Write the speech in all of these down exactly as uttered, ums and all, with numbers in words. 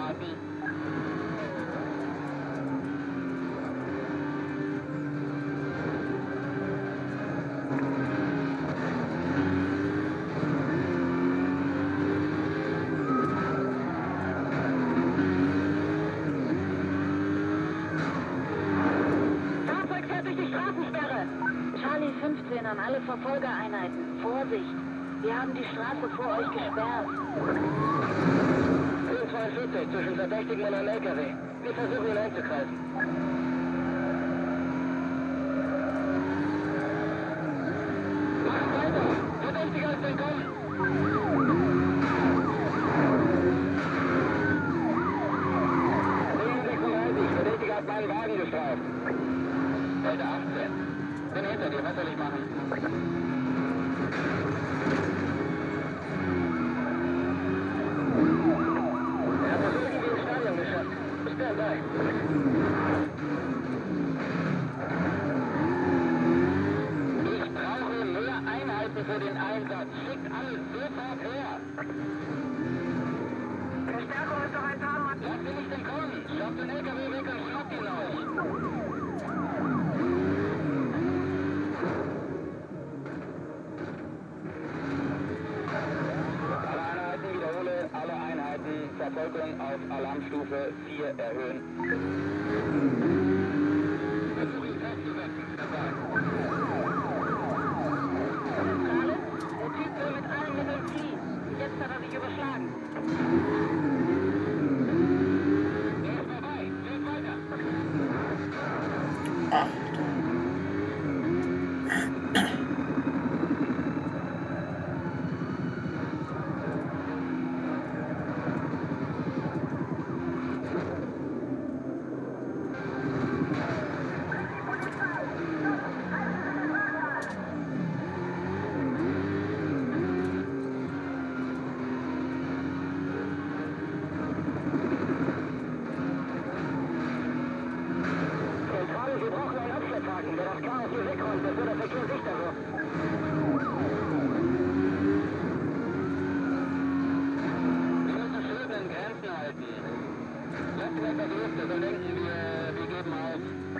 Marty. Fahrzeug fährt durch die Straßensperre. Charlie fünfzehn an alle Verfolgereinheiten. Vorsicht! Wir haben die Straße vor euch gesperrt. vierundzwanzig zwischen Verdächtigen und einem L K W. Wir versuchen ihn einzukreisen. Mach weiter! Verdächtiger ist entkommen! zehn sechsunddreißig, Verdächtiger hat meinen Wagen gestreift. Heute achtzehn. Bin hinter dir, was soll ich machen? Er hat es irgendwie ins Stadion geschafft. Stand by. Ich brauche mehr Einheiten für den Einsatz. Schickt alles sofort her. Verstärkung ist noch ein paar Mal. Lasst ihn nicht entkommen. Schafft den L K W weg und schnappt ihn euch. Alle Einheiten, wiederhole, alle Einheiten, Verfolgung auf Alarmstufe vier erhöhen. Versuche ihn festzusetzen, dabei. Zentrale? Der Typ will mit allen Mitteln fliehen. Jetzt hat er sich überschlagen. Der ist vorbei, geht weiter. Zentrale, wir brauchen einen Abschlepphaken, der das Chaos hier wegräumt, bevor der Verkehr sichtbar wird. Wir müssen schön in Grenzen halten. Lasst weg das Luft, dann denken wir, wir geben auf.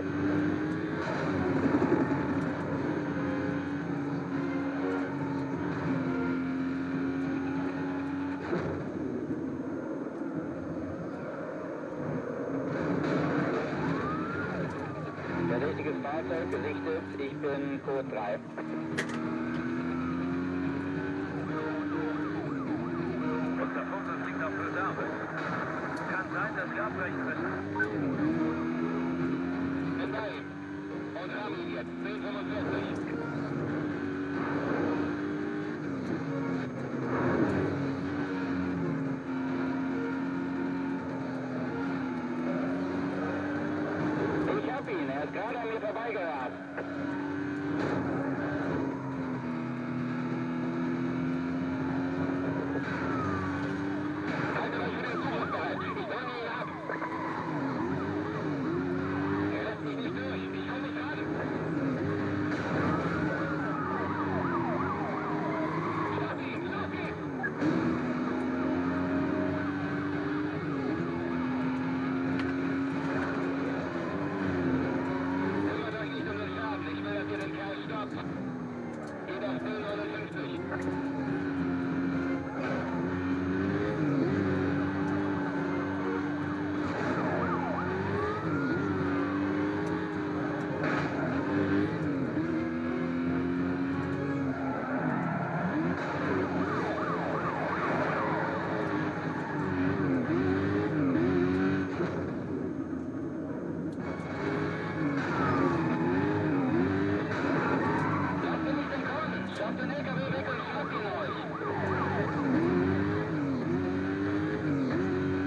Verdächtiges Fahrzeug gesichtet, ich bin Code drei. Unser Fokus liegt auf Reserve. Kann sein, dass wir abbrechen müssen.